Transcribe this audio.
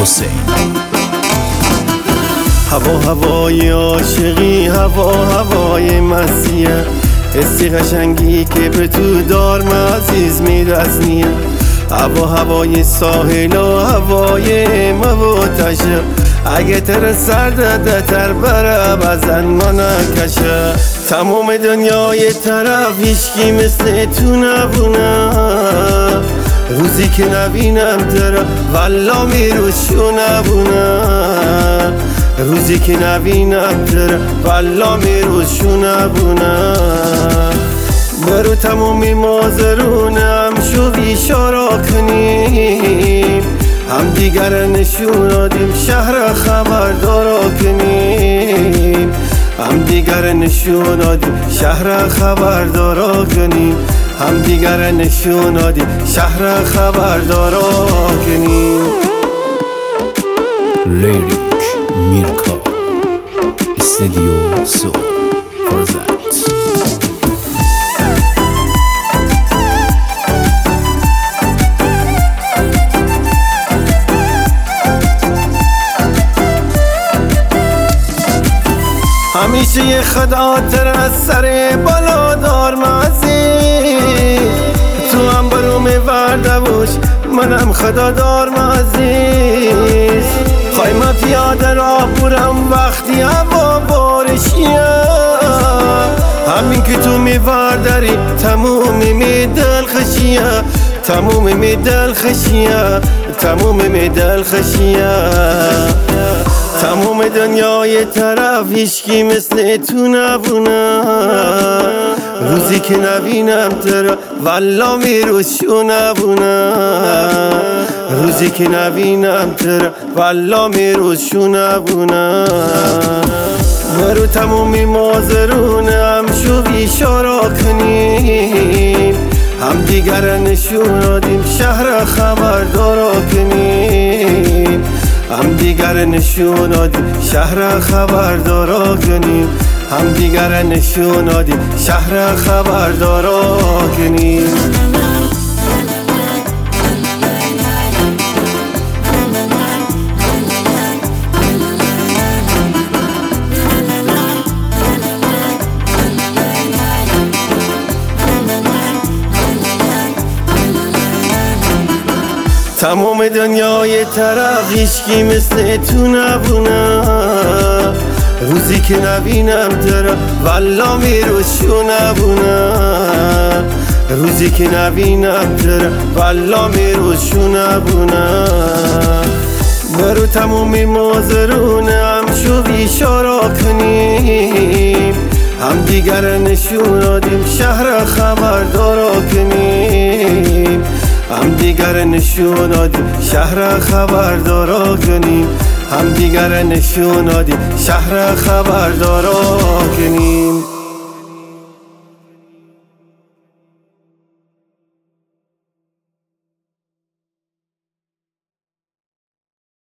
حسین. هوا هوای عاشقی، هوا هوای مسیح، حسی قشنگی که به تو دارم عزیز میرزنیه. هوا هوای ساحل و هوای موتشه، اگه تر سرده تر بره بزن ما نکشه. تمام دنیای طرف هیچکی مثل تو نبونه، روزی که نبینم تره والا میروشو نبونه، روزی که نبینم تره والا میروشو نبونه. برو تمومی مازرونم شو بیشارا کنیم، هم دیگر نشون دادیم شهر خبردارا کنیم، هم دیگر نشون دادیم شهر خبردارا کنیم، هم دیگر نشون دادیم شهر خبردارا کنیم. لیریک میرکا استودیو سو پرزنت. همیشه یه خاطر از سر بالا دارم عزیز، تو هم برو میورده باش منم خدا دارم عزیز. خواهی من پیاده راه برم وقتی هوا بارشیه، همین که تو میورداری تمومی می دل خشیه، تمومی می دل خشیه، تمومی می دل خشیه. تمام دنیای طرف هیچکی مثل تو نبونه، روزی که نبینم تره والا میروشو نبونه، روزی که نبینم تره والا میروشو نبونه. برو تمومی مازرونم شو بیشارا کنیم، هم دیگر نشون دادیم شهر خبردارا کنیم، هم دیگر نشون دادیم شهر خبردارا کنیم، هم دیگر نشون دادیم شهر خبردارا کنیم. تمام دنیای طرف هیچکی مثل تو نبونه، روزی که نبینم تره والا میروشو نبونه، روزی که نبینم تره والا میروشو نبونه. برو تمومی مازرونم شو بیشارا کنیم، هم دیگر نشون دادیم شهر خبردارا کنیم، هم دیگر نشون دادیم شهر خبردارا کنیم، هم دیگر نشون دادیم شهر خبردارا کنیم.